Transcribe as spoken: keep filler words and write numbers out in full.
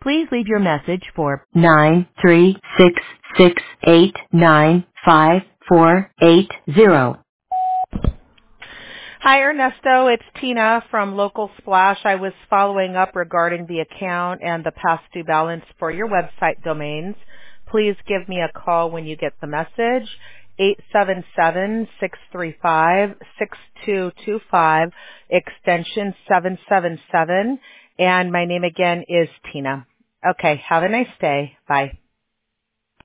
Please leave your message for nine three six six eight nine five four eight zero. Hi, Ernesto. It's Tina from Local Splash. I was following up regarding the account and the past due balance for your website domains. Please give me a call when you get the message, eight seven seven, six three five, six two two five, extension seven seven seven, and my name again is Tina. Okay, have a nice day. Bye.